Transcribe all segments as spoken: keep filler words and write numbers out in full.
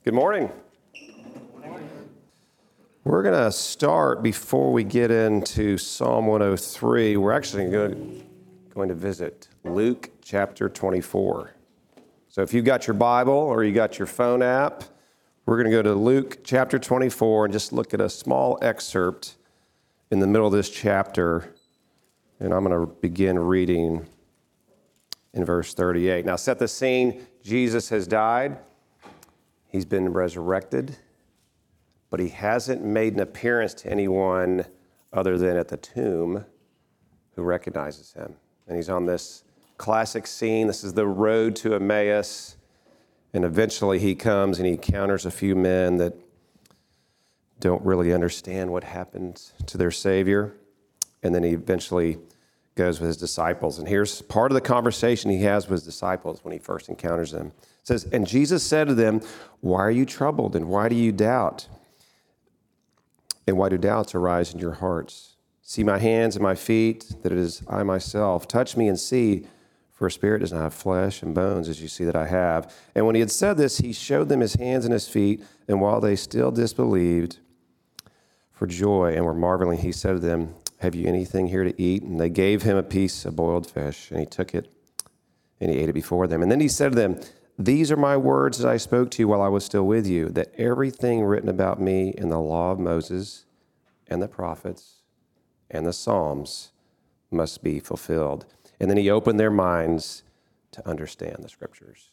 Good morning. We're going to start before we get into Psalm one oh three. We're actually going going to visit Luke chapter twenty-four. So if you've got your Bible or you got your phone app, we're going to go to Luke chapter twenty-four and just look at a small excerpt in the middle of this chapter. And I'm going to begin reading in verse thirty-eight. Now set the scene. Jesus has died. He's been resurrected, but he hasn't made an appearance to anyone other than at the tomb who recognizes him. And he's on this classic scene. This is the road to Emmaus. And eventually he comes and he encounters a few men that don't really understand what happened to their Savior. And then he eventually goes with his disciples. And here's part of the conversation he has with his disciples when he first encounters them. It says, "And Jesus said to them, 'Why are you troubled, and why do you doubt? And why do doubts arise in your hearts? See my hands and my feet, that it is I myself. Touch me and see, for a spirit does not have flesh and bones, as you see that I have.' And when he had said this, he showed them his hands and his feet. And while they still disbelieved for joy and were marveling, he said to them, 'Have you anything here to eat?' And they gave him a piece of boiled fish, and he took it and he ate it before them. And then he said to them, 'These are my words that I spoke to you while I was still with you, that everything written about me in the law of Moses and the prophets and the Psalms must be fulfilled.' And then he opened their minds to understand the scriptures."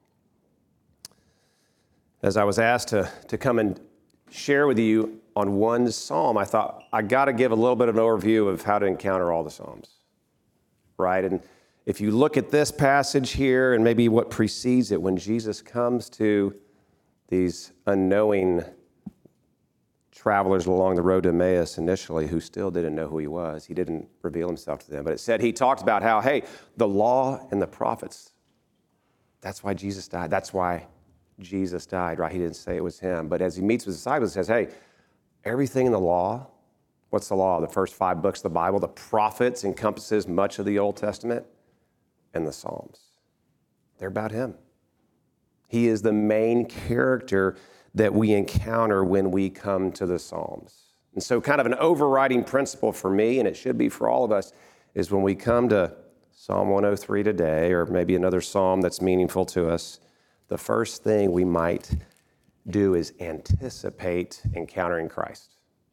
As I was asked to, to come and share with you on one psalm, I thought I got to give a little bit of an overview of how to encounter all the psalms, right? And if you look at this passage here and maybe what precedes it, when Jesus comes to these unknowing travelers along the road to Emmaus initially who still didn't know who he was, he didn't reveal himself to them. But it said he talked about how, hey, the law and the prophets, that's why Jesus died. That's why Jesus died, right? He didn't say it was him. But as he meets with his disciples, he says, hey, everything in the law, what's the law? The first five books of the Bible, the prophets encompasses much of the Old Testament, and the Psalms. They're about him. He is the main character that we encounter when we come to the Psalms. And so kind of an overriding principle for me, and it should be for all of us, is when we come to Psalm one oh three today, or maybe another psalm that's meaningful to us, the first thing we might do is anticipate encountering Christ.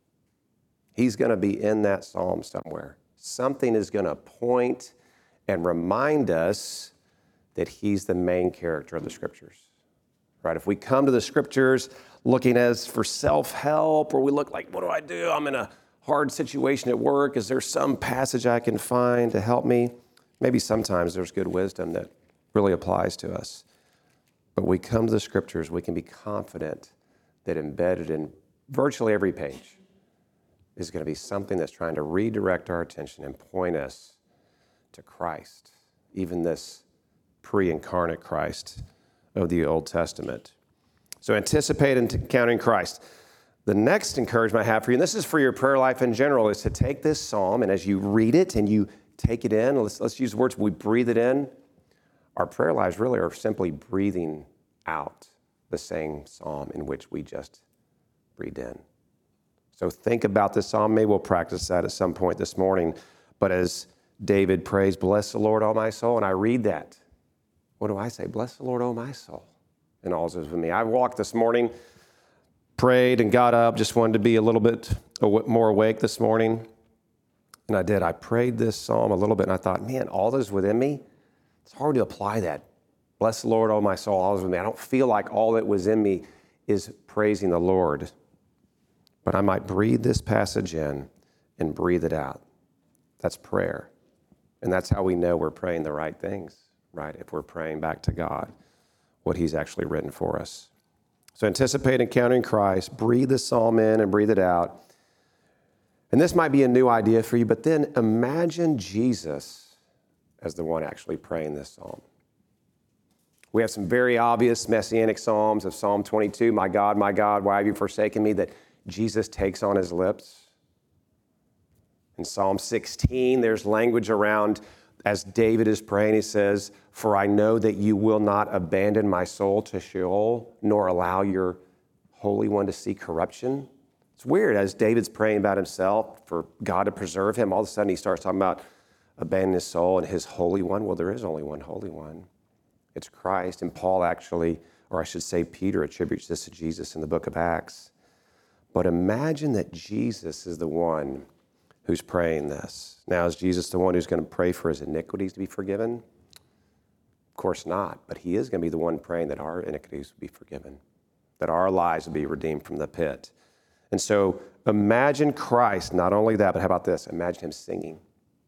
He's going to be in that psalm somewhere. Something is going to point and remind us that he's the main character of the scriptures, right? If we come to the scriptures looking as for self-help, or we look like, what do I do? I'm in a hard situation at work. Is there some passage I can find to help me? Maybe sometimes there's good wisdom that really applies to us. But we come to the scriptures, we can be confident that embedded in virtually every page is going to be something that's trying to redirect our attention and point us to Christ, even this pre-incarnate Christ of the Old Testament. So anticipate encountering Christ. The next encouragement I have for you, and this is for your prayer life in general, is to take this psalm, and as you read it and you take it in, let's, let's use words, we breathe it in. Our prayer lives really are simply breathing out the same psalm in which we just breathed in. So think about this psalm. Maybe we'll practice that at some point this morning. But as David prays, "Bless the Lord, O my soul," and I read that, what do I say? "Bless the Lord, O my soul, and all is with me." I walked this morning, prayed, and got up, just wanted to be a little bit more awake this morning. And I did. I prayed this psalm a little bit, and I thought, man, all that is within me, it's hard to apply that. "Bless the Lord, O my soul, all is with me." I don't feel like all that was in me is praising the Lord. But I might breathe this passage in and breathe it out. That's prayer. And that's how we know we're praying the right things, right? If we're praying back to God, what he's actually written for us. So anticipate encountering Christ, breathe the psalm in and breathe it out. And this might be a new idea for you, but then imagine Jesus as the one actually praying this psalm. We have some very obvious messianic psalms of Psalm twenty-two, "My God, my God, why have you forsaken me?" that Jesus takes on his lips. In Psalm sixteen, there's language around As David is praying, he says, "For I know that you will not abandon my soul to Sheol, nor allow your Holy One to see corruption." It's weird. As David's praying about himself, for God to preserve him, all of a sudden he starts talking about abandoning his soul and his Holy One. Well, there is only one Holy One. It's Christ. And Paul actually, or I should say Peter, attributes this to Jesus in the book of Acts. But imagine that Jesus is the one who's praying this. Now, is Jesus the one who's going to pray for his iniquities to be forgiven? Of course not. But he is going to be the one praying that our iniquities will be forgiven, that our lives will be redeemed from the pit. And so imagine Christ, not only that, but how about this? Imagine him singing.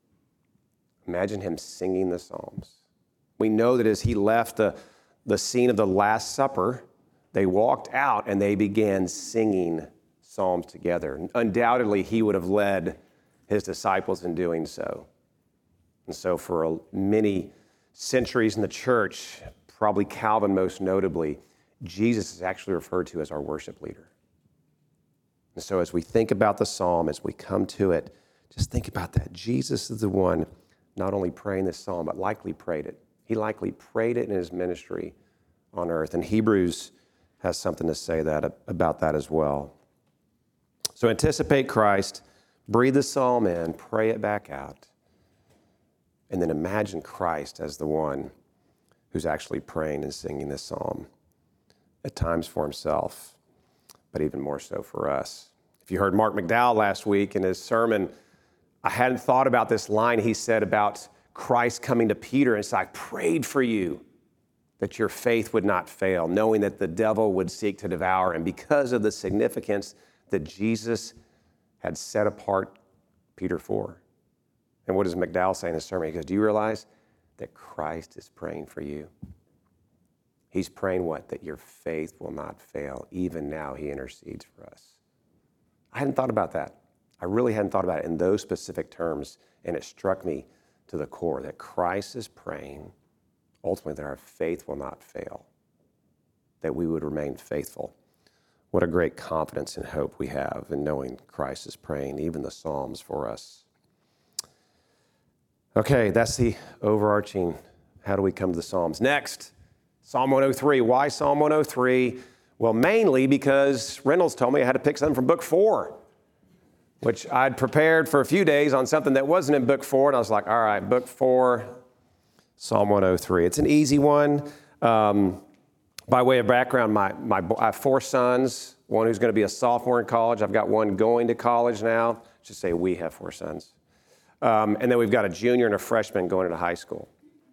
Imagine him singing the Psalms. We know that as he left the, the scene of the Last Supper, they walked out and they began singing Psalms together. Undoubtedly, he would have led his disciples in doing so. And so for many centuries in the church, probably Calvin most notably, Jesus is actually referred to as our worship leader. And so as we think about the psalm, as we come to it, just think about that. Jesus is the one not only praying this psalm, but likely prayed it. He likely prayed it in his ministry on earth. And Hebrews has something to say that about that as well. So anticipate Christ, breathe the psalm in, pray it back out, and then imagine Christ as the one who's actually praying and singing this psalm, at times for himself, but even more so for us. If you heard Mark McDowell last week in his sermon, I hadn't thought about this line he said about Christ coming to Peter and said, "I prayed for you that your faith would not fail, knowing that the devil would seek to devour." And because of the significance that Jesus had set apart Peter for. And what does McDowell say in his sermon? He goes, "Do you realize that Christ is praying for you?" He's praying what? That your faith will not fail. Even now, he intercedes for us. I hadn't thought about that. I really hadn't thought about it in those specific terms, and it struck me to the core that Christ is praying, ultimately, that our faith will not fail, that we would remain faithful. What a great confidence and hope we have in knowing Christ is praying, even the Psalms for us. Okay, that's the overarching, how do we come to the Psalms? Next, Psalm one oh three. Why Psalm one oh three? Well, mainly because Reynolds told me I had to pick something from book four, which I'd prepared for a few days on something that wasn't in book four, and I was like, all right, book four, Psalm one oh three. It's an easy one. Um, By way of background, my, my, I have four sons, one who's going to be a sophomore in college. I've got one going to college now. I should say we have four sons. Um, and then we've got a junior and a freshman going into high school.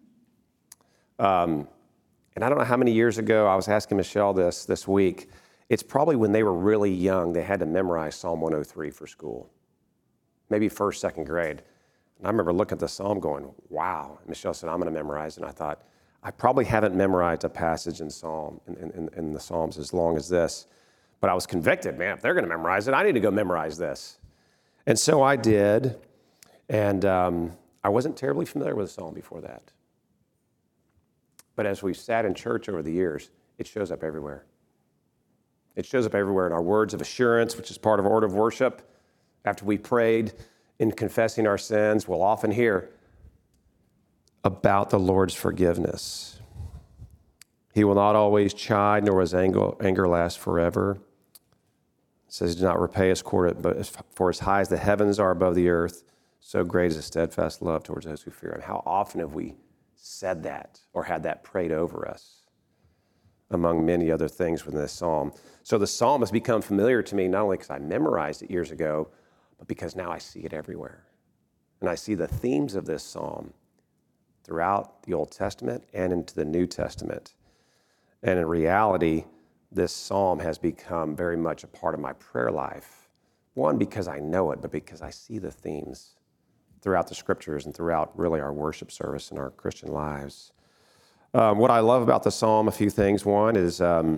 Um, and I don't know how many years ago, I was asking Michelle this this week. It's probably when they were really young, they had to memorize Psalm one oh three for school. Maybe first, second grade. And I remember looking at the Psalm going, wow. And Michelle said, I'm going to memorize it. And I thought, I probably haven't memorized a passage in Psalm in, in, in the Psalms as long as this, but I was convicted, man, if they're going to memorize it, I need to go memorize this. And so I did, and um, I wasn't terribly familiar with the Psalm before that. But as we've sat in church over the years, it shows up everywhere. It shows up everywhere in our words of assurance, which is part of order of worship. After we prayed in confessing our sins, we'll often hear about the Lord's forgiveness. He will not always chide, nor his anger, anger last forever. It says, do not repay us quarter, but for as high as the heavens are above the earth, so great is his steadfast love towards those who fear him. How often have we said that or had that prayed over us, among many other things within this psalm? So the psalm has become familiar to me, not only because I memorized it years ago, but because now I see it everywhere. And I see the themes of this psalm throughout the Old Testament and into the New Testament. And in reality, this psalm has become very much a part of my prayer life. One, because I know it, but because I see the themes throughout the scriptures and throughout really our worship service and our Christian lives. Um, what I love about the psalm, a few things. One is, um,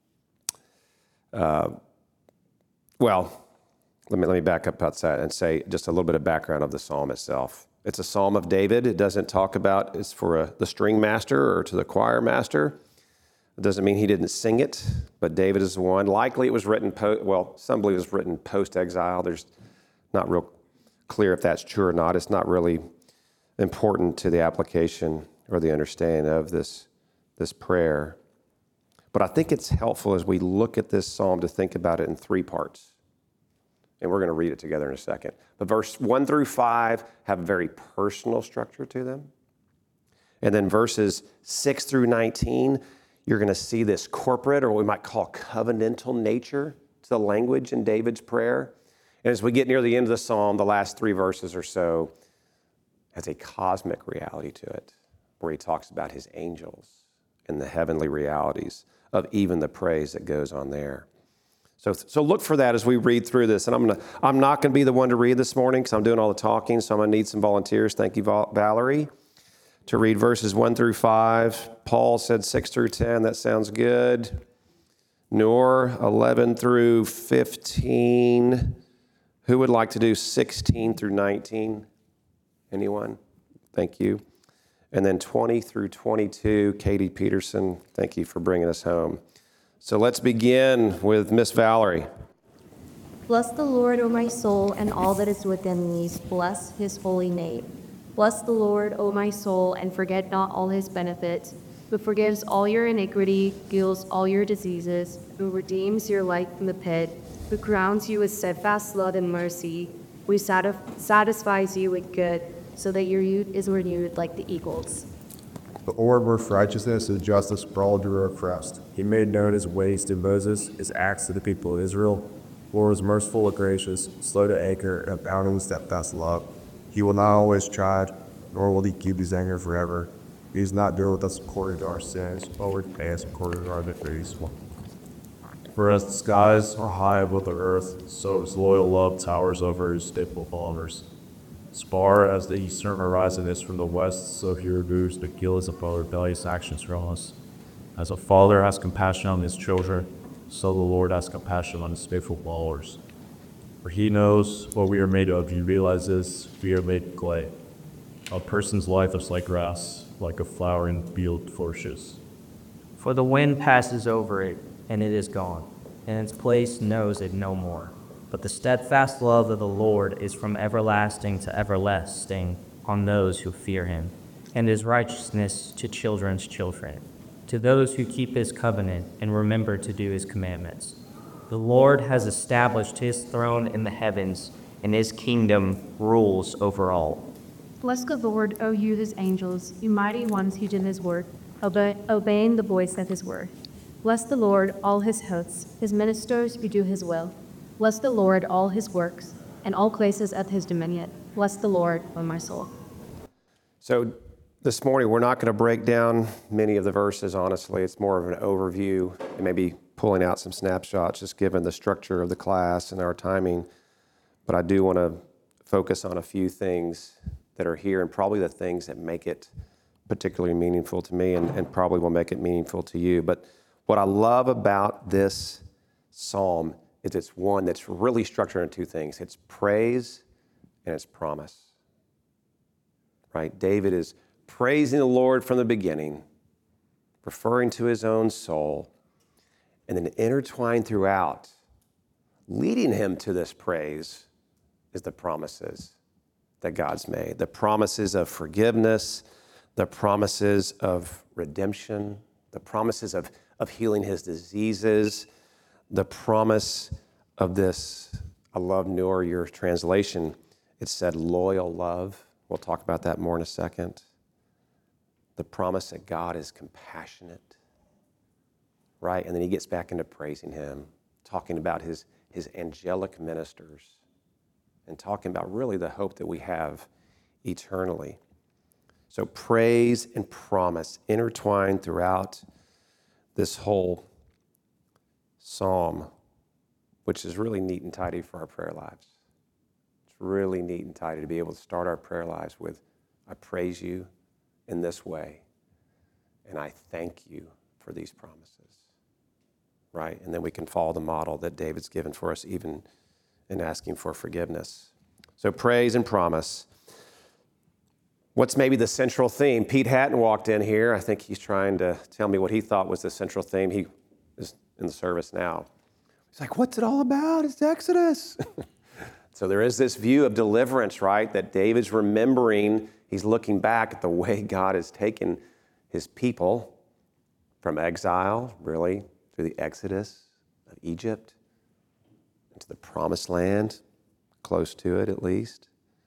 uh, well, let me, let me back up outside and say just a little bit of background of the psalm itself. It's a psalm of David. It doesn't talk about it's for a, the string master or to the choir master. It doesn't mean he didn't sing it, but David is the one. Likely it was written, po- well, some believe it was written post-exile. There's not real clear if that's true or not. It's not really important to the application or the understanding of this, this prayer. But I think it's helpful as we look at this psalm to think about it in three parts. And we're going to read it together in a second. But verse one through five have a very personal structure to them. And then verses six through nineteen, you're going to see this corporate, or what we might call covenantal nature to the language in David's prayer. And as we get near the end of the psalm, the last three verses or so has a cosmic reality to it, where he talks about his angels and the heavenly realities of even the praise that goes on there. So, so look for that as we read through this. And I'm gonna, I'm not going to be the one to read this morning because I'm doing all the talking, so I'm going to need some volunteers. Thank you, Valerie, to read verses one through five. Paul said six through ten. That sounds good. Noor, eleven through fifteen. Who would like to do sixteen through nineteen? Anyone? Thank you. And then twenty through twenty-two, Katie Peterson, thank you for bringing us home. So let's begin with Miss Valerie. Bless the Lord, O my soul, and all that is within me. Bless his holy name. Bless the Lord, O my soul, and forget not all his benefits, who forgives all your iniquity, heals all your diseases, who redeems your life from the pit, who crowns you with steadfast love and mercy, who satisf- satisfies you with good, so that your youth is renewed like the eagles. The Lord worked righteousness and justice for all who are oppressed. He made known his ways to Moses, his acts to the people of Israel. The Lord is merciful and gracious, slow to anger, and abounding with steadfast love. He will not always chide, nor will he keep his anger forever. He is not deal with us according to our sins, but will repay us according to our iniquities. For as the skies are high above the earth, so his loyal love towers over his faithful followers. As far as the eastern horizon is from the west, so he removes the guilt of our rebellious actions from us. As a father has compassion on his children, so the Lord has compassion on his faithful followers. For he knows what we are made of. He realizes we are made clay. A person's life is like grass, like a flower in field flourishes. For the wind passes over it, and it is gone, and its place knows it no more. But the steadfast love of the Lord is from everlasting to everlasting on those who fear him, and his righteousness to children's children, to those who keep his covenant and remember to do his commandments. The Lord has established his throne in the heavens, and his kingdom rules over all. Bless the Lord, O you his angels, you mighty ones who did his work, obey, obeying the voice of his word. Bless the Lord, all his hosts, his ministers who do his will. Bless the Lord, all his works, and all places of his dominion. Bless the Lord, O my soul. So this morning, we're not going to break down many of the verses, honestly. It's more of an overview and maybe pulling out some snapshots, just given the structure of the class and our timing. But I do want to focus on a few things that are here and probably the things that make it particularly meaningful to me and, and probably will make it meaningful to you. But what I love about this psalm is it's one that's really structured into two things. It's praise and it's promise, right? David is praising the Lord from the beginning, referring to his own soul, and then intertwined throughout, leading him to this praise is the promises that God's made, the promises of forgiveness, the promises of redemption, the promises of, of healing his diseases, the promise of this. I love Noor, your translation. It said loyal love. We'll talk about that more in a second. The promise that God is compassionate, right? And then he gets back into praising him, talking about his, his angelic ministers and talking about really the hope that we have eternally. So praise and promise intertwined throughout this whole psalm, which is really neat and tidy for our prayer lives. It's really neat and tidy to be able to start our prayer lives with, I praise you in this way, and I thank you for these promises, right? And then we can follow the model that David's given for us, even in asking for forgiveness. So praise and promise. What's maybe the central theme? Pete Hatton walked in here. I think he's trying to tell me what he thought was the central theme. He is in the service now. He's like, what's it all about? It's Exodus. So there is this view of deliverance, right? That David's remembering He's looking back at the way God has taken his people from exile, really, through the exodus of Egypt into the promised land, close to it at least.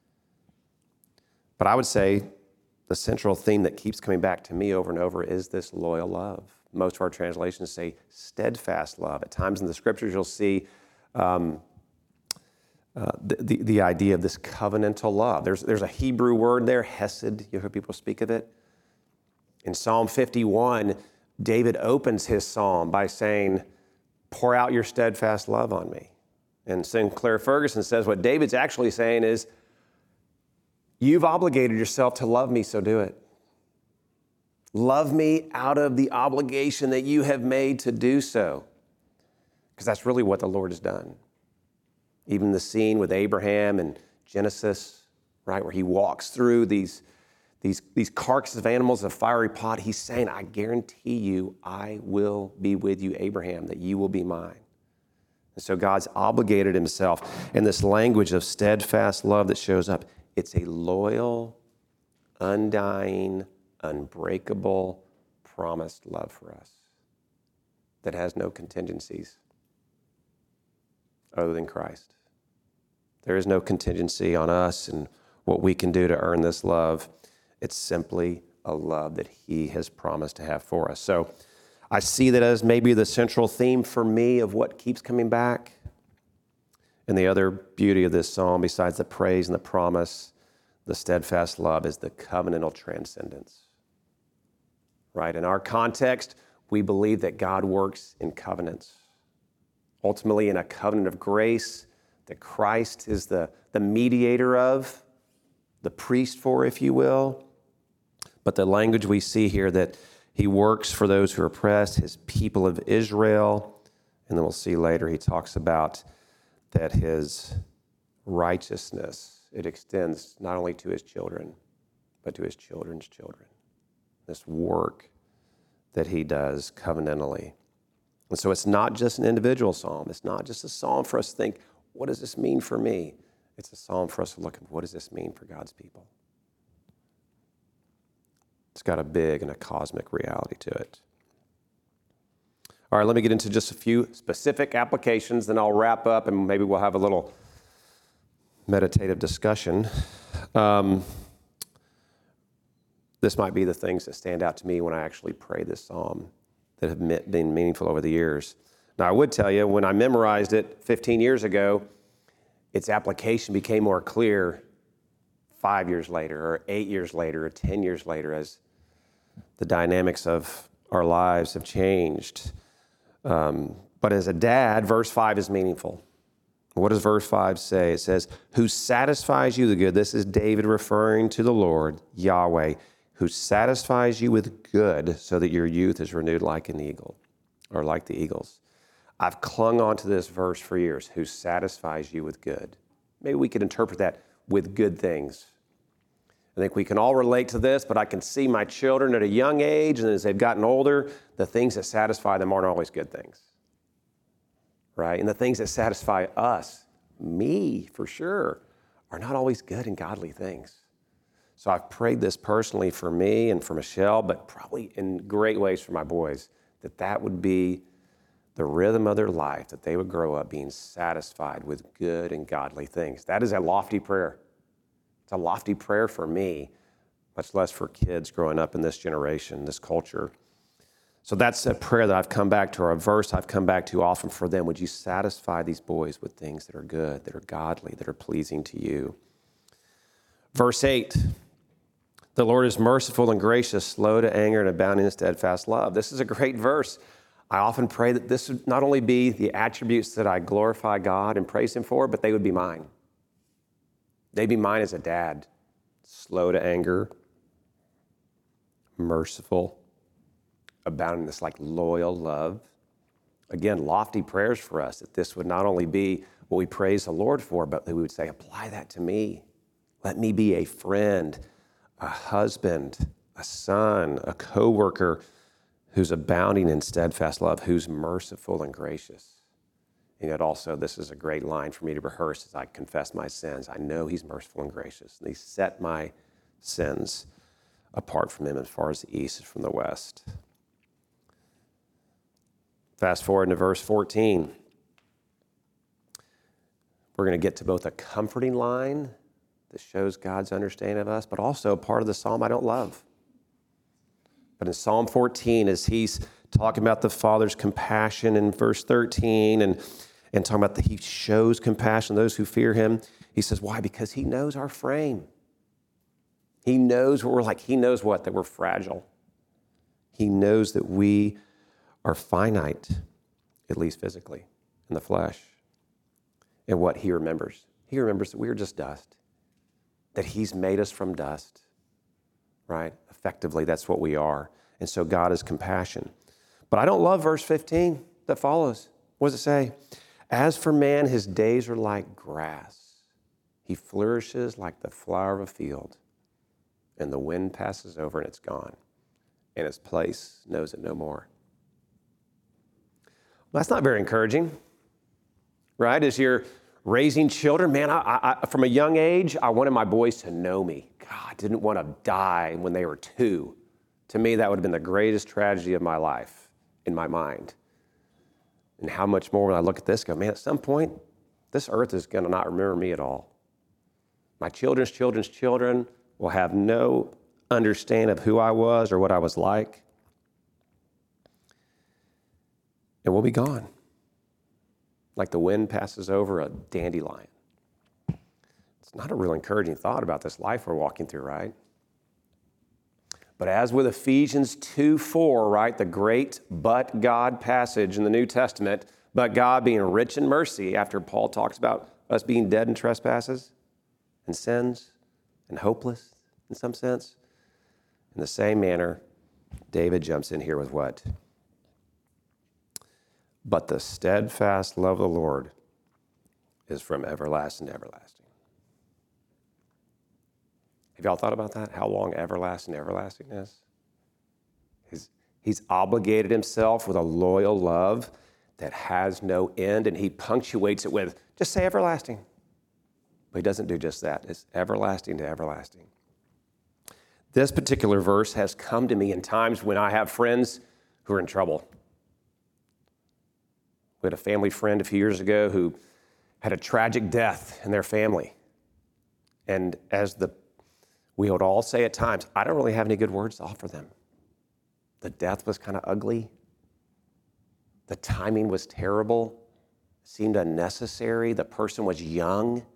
But I would say the central theme that keeps coming back to me over and over is this loyal love. Most of our translations say steadfast love. At times in the scriptures, you'll see um, uh, the, the, the idea of this covenantal love. There's, there's a Hebrew word there, hesed. You hear people speak of it. In Psalm fifty-one, David opens his psalm by saying, pour out your steadfast love on me. And Sinclair Ferguson says what David's actually saying is, you've obligated yourself to love me, so do it. Love me out of the obligation that you have made to do so. Because that's really what the Lord has done. Even the scene with Abraham in Genesis, right, where he walks through these, these, these carcasses of animals in a fiery pot, he's saying, I guarantee you, I will be with you, Abraham, that you will be mine. And so God's obligated himself. And this language of steadfast love that shows up, it's a loyal, undying, unbreakable, promised love for us that has no contingencies other than Christ. There is no contingency on us and what we can do to earn this love. It's simply a love that he has promised to have for us. So I see that as maybe the central theme for me of what keeps coming back. And the other beauty of this psalm, besides the praise and the promise, the steadfast love, is the covenantal transcendence. Right? In our context, we believe that God works in covenants. Ultimately, in a covenant of grace that Christ is the, the mediator of, the priest for, if you will. But the language we see here that he works for those who are oppressed, his people of Israel. And then we'll see later he talks about that his righteousness, it extends not only to his children, but to his children's children. This work that he does covenantally. And so it's not just an individual psalm. It's not just a psalm for us to think, what does this mean for me? It's a psalm for us to look at, what does this mean for God's people? It's got a big and a cosmic reality to it. All right, let me get into just a few specific applications, then I'll wrap up and maybe we'll have a little meditative discussion. Um, this might be the things that stand out to me when I actually pray this psalm that have been meaningful over the years. Now, I would tell you, when I memorized it fifteen years ago, its application became more clear five years later, or eight years later, or ten years later, as the dynamics of our lives have changed. Um, but as a dad, verse five is meaningful. What does verse five say? It says, who satisfies you the good. This is David referring to the Lord, Yahweh, who satisfies you with good so that your youth is renewed like an eagle, or like the eagles. I've clung on to this verse for years, who satisfies you with good. Maybe we could interpret that with good things. I think we can all relate to this, but I can see my children at a young age, and as they've gotten older, the things that satisfy them aren't always good things, right? And the things that satisfy us, me for sure, are not always good and godly things. So I've prayed this personally for me and for Michelle, but probably in great ways for my boys, that that would be the rhythm of their life, that they would grow up being satisfied with good and godly things. That is a lofty prayer. It's a lofty prayer for me, much less for kids growing up in this generation, this culture. So that's a prayer that I've come back to, or a verse I've come back to often for them. Would you satisfy these boys with things that are good, that are godly, that are pleasing to you? Verse eight, the Lord is merciful and gracious, slow to anger and abounding in steadfast love. This is a great verse. I often pray that this would not only be the attributes that I glorify God and praise him for, but they would be mine. They'd be mine as a dad, slow to anger, merciful, abounding this like loyal love. Again, lofty prayers for us, that this would not only be what we praise the Lord for, but that we would say, apply that to me. Let me be a friend, a husband, a son, a coworker who's abounding in steadfast love, who's merciful and gracious. And yet also, this is a great line for me to rehearse as I confess my sins. I know he's merciful and gracious. And he set my sins apart from him as far as the east is from the west. Fast forward to verse fourteen. We're going to get to both a comforting line that shows God's understanding of us, but also a part of the psalm I don't love. But in Psalm fourteen, as he's talking about the Father's compassion in verse thirteen and, and talking about that he shows compassion to those who fear him, he says, why? Because he knows our frame. He knows what we're like. He knows what? That we're fragile. He knows that we are finite, at least physically, in the flesh. And what he remembers. He remembers that we are just dust, that he's made us from dust, right? Effectively, that's what we are. And so God is compassion. But I don't love verse fifteen that follows. What does it say? As for man, his days are like grass. He flourishes like the flower of a field, and the wind passes over and it's gone, and its place knows it no more. Well, that's not very encouraging, right? As you're raising children, man, I, I, from a young age, I wanted my boys to know me. God, I didn't want to die when they were two. To me, that would have been the greatest tragedy of my life in my mind. And how much more when I look at this, go, man, at some point, this earth is going to not remember me at all. My children's children's children will have no understanding of who I was or what I was like. And we'll be gone. Like the wind passes over a dandelion. It's not a real encouraging thought about this life we're walking through, right? But as with Ephesians two four, right, the great but God passage in the New Testament, but God being rich in mercy, after Paul talks about us being dead in trespasses and sins and hopeless in some sense, in the same manner, David jumps in here with what? But the steadfast love of the Lord is from everlasting to everlasting. Have y'all thought about that? How long everlasting to everlasting is? He's, he's obligated himself with a loyal love that has no end, and he punctuates it with, just say everlasting. But he doesn't do just that. It's everlasting to everlasting. This particular verse has come to me in times when I have friends who are in trouble. We had a family friend a few years ago who had a tragic death in their family. And as the we would all say at times, I don't really have any good words to offer them. The death was kind of ugly. The timing was terrible. It seemed unnecessary. The person was young.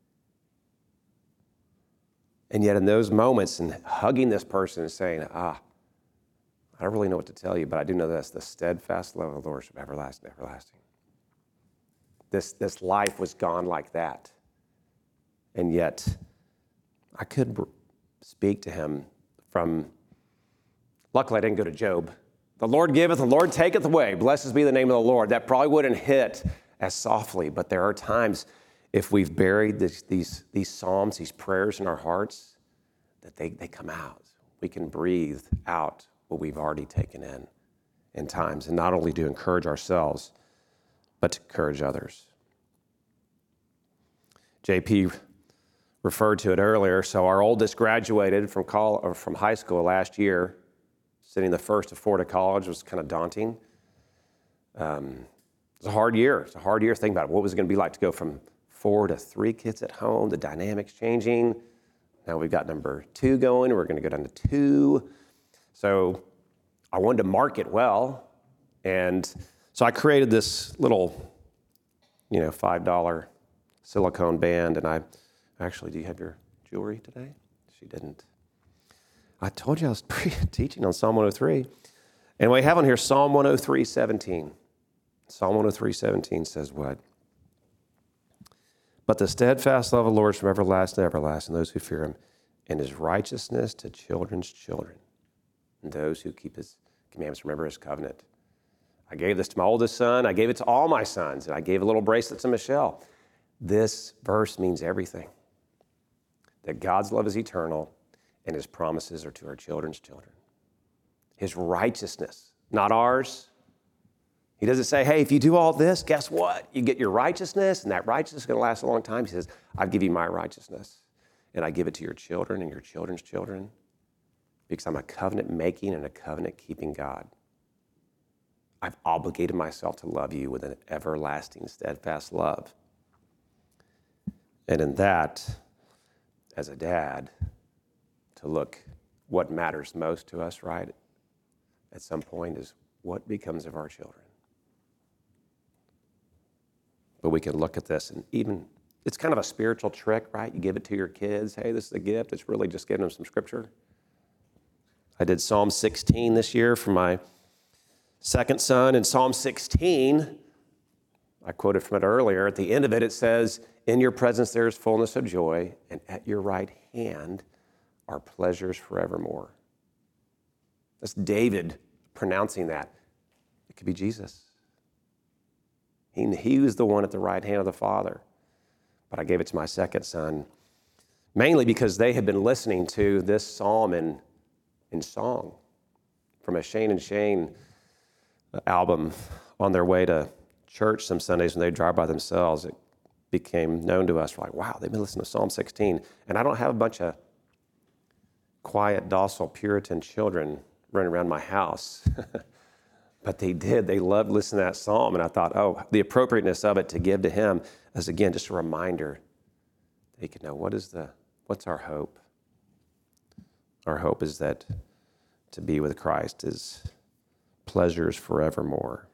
And yet in those moments, and hugging this person and saying, ah, I don't really know what to tell you, but I do know this, the steadfast love of the Lord is from everlasting to everlasting. This, this life was gone like that. And yet, I could speak to him from, luckily I didn't go to Job. The Lord giveth, the Lord taketh away. Blessed be the name of the Lord. That probably wouldn't hit as softly, but there are times if we've buried this, these, these psalms, these prayers in our hearts, that they, they come out. We can breathe out what we've already taken in in times, and not only to encourage ourselves, but to encourage others. J P referred to it earlier. So our oldest graduated from col- or from high school last year. Sitting the first of four to college was kind of daunting. Um, it was a hard year. It's a hard year. Think about it. What was it going to be like to go from four to three kids at home? The dynamics changing. Now we've got number two going. We're going to go down to two. So I wanted to market well, and so I created this little, you know, five dollar silicone band, and I. Actually, do you have your jewelry today? She didn't. I told you I was teaching on Psalm one oh three. And we have on here Psalm one oh three seventeen. Psalm one oh three seventeen says what? But the steadfast love of the Lord is from everlasting to everlasting, those who fear him, and his righteousness to children's children, and those who keep his commandments, remember his covenant. I gave this to my oldest son. I gave it to all my sons, and I gave a little bracelet to Michelle. This verse means everything. That God's love is eternal and his promises are to our children's children. His righteousness, not ours. He doesn't say, hey, if you do all this, guess what? You get your righteousness, and that righteousness is going to last a long time. He says, I'll give you my righteousness. and I give it to your children and your children's children, because I'm a covenant-making and a covenant-keeping God. I've obligated myself to love you with an everlasting, steadfast love. And in that, as a dad, to look what matters most to us, right, at some point is what becomes of our children. But we can look at this and even, it's kind of a spiritual trick, right? You give it to your kids. Hey, this is a gift. It's really just giving them some scripture. I did Psalm sixteen this year for my second son. In Psalm sixteen, I quoted from it earlier. At the end of it, it says, in your presence there is fullness of joy, and at your right hand are pleasures forevermore. That's David pronouncing that. It could be Jesus. He, he was the one at the right hand of the Father. But I gave it to my second son, mainly because they had been listening to this psalm in, in song from a Shane and Shane album on their way to church some Sundays when they drive by themselves. It became known to us. We're like, wow, they've been listening to Psalm sixteen. And I don't have a bunch of quiet, docile, Puritan children running around my house. But they did. They loved listening to that psalm. And I thought, oh, the appropriateness of it to give to him is, again, just a reminder that he could know what is the, what's our hope? Our hope is that to be with Christ is pleasures forevermore.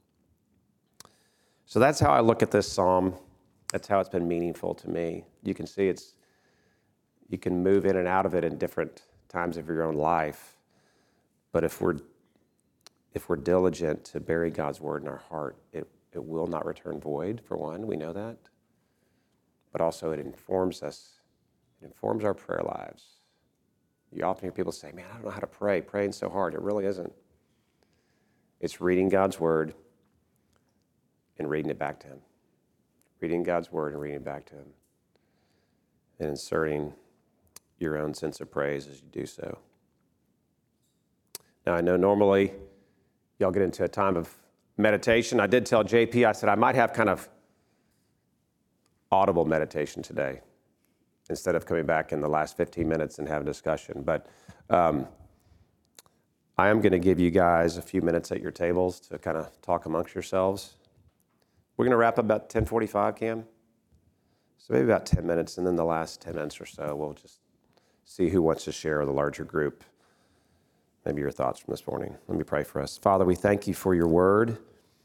So that's how I look at this psalm. That's how it's been meaningful to me. You can see it's, you can move in and out of it in different times of your own life. But if we're If we're diligent to bury God's word in our heart, it, it will not return void, for one, we know that. But also it informs us, it informs our prayer lives. You often hear people say, man, I don't know how to pray, praying so hard. It really isn't. It's reading God's word and reading it back to him. Reading God's word and reading it back to him. And inserting your own sense of praise as you do so. Now, I know normally y'all get into a time of meditation. I did tell J P, I said I might have kind of audible meditation today instead of coming back in the last fifteen minutes and having a discussion. But um, I am going to give you guys a few minutes at your tables to kind of talk amongst yourselves. We're going to wrap up about ten forty-five, Cam. So maybe about ten minutes, and then the last ten minutes or so, we'll just see who wants to share with a larger group. Maybe your thoughts from this morning. Let me pray for us. Father, we thank you for your word.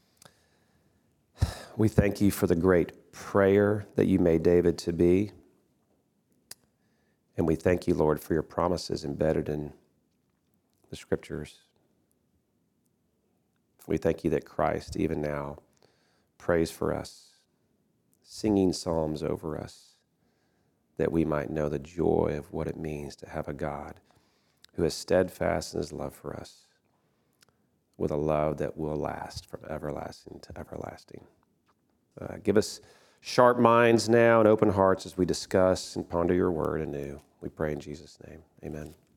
We thank you for the great prayer that you made David to be. And we thank you, Lord, for your promises embedded in the scriptures. We thank you that Christ, even now, prays for us, singing psalms over us, that we might know the joy of what it means to have a God who is steadfast in his love for us, with a love that will last from everlasting to everlasting. Uh, give us sharp minds now and open hearts as we discuss and ponder your word anew. We pray in Jesus' name. Amen.